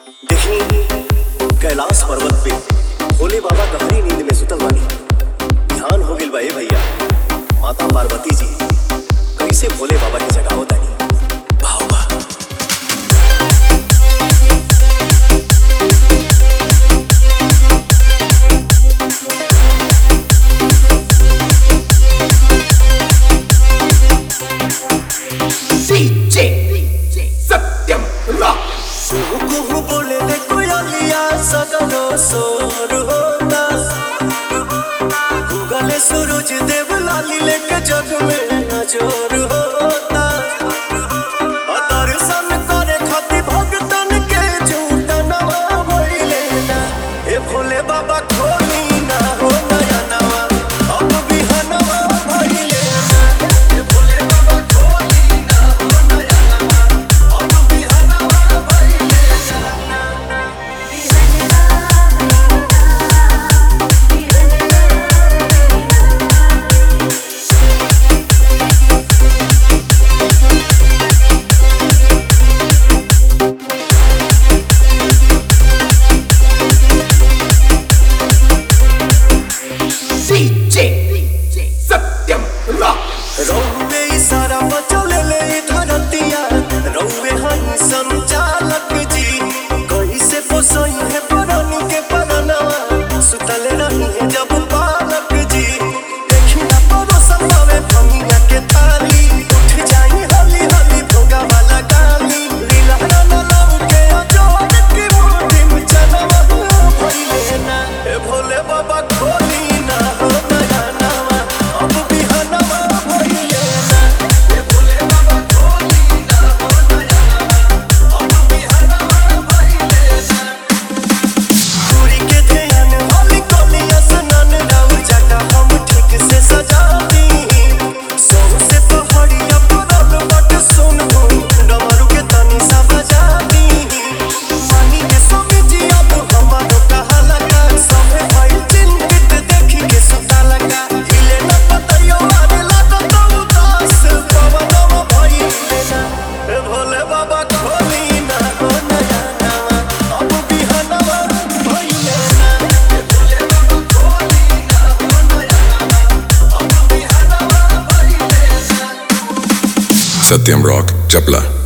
देखी कैलाश पर्वत पे भोले बाबा गहरी नींद में सुतल बानी। ध्यान हो गइल बा ए भैया, माता पार्वती जी कैसे भोले बाबा की जगावत तानी। भाव बा बोले ले कोयलिया सगलो सोर होता, गले सूरज देव लाली लेके जग में नजर होता। दर्शन करे खातिर भक्तन के झूठ नवा भइले ना। ए भोले बाबा खोली ना हो नया नवा, अब बिहनवा भइले ना। ए भोले बाबा खोली ना हो नया नवा, अब बिहनवा भइले ना। रौवे इशारा बचौले ले धरतिया, रौवे हई संचालक जी। कैसे पोसई है परनी के परनवा, सुतले रही है जब पालक जी। देखी ना परोसन लावे भंगिया के थाली, उठ जाई हली हली भोगा वाला गाली। लीला ना लाऊ के अजोड़ की मुट्ठी में चनवा भइले ना। ए भोले बाबा खोली ना हो नया नवा, अब बिहनवा भइले ना। ए भोले बाबा खोली ना हो नया नवा, अब बिहनवा भइले ना। पूरी के ध्यान होली कोलिया सनन राउ जगह हम ठीक से सजा दी। सौ से पहाड़िया परल बट सुन हो, डमरू के तनी सा बजा दी। मानी के समझी अब हमारो कहा लगा, सभे भइल चिंतित देखी के सुता लगा। हिले न पतयो आरे लगा तो उदास, पवनवा भइले ना। ए भोले बाबा खोली ना हो नया नवा, अब बिहनवा भइले ना। ए भोले बाबा खोली ना हो नया नवा, अब बिहनवा भइले ना। Satyam Rock, Chapla.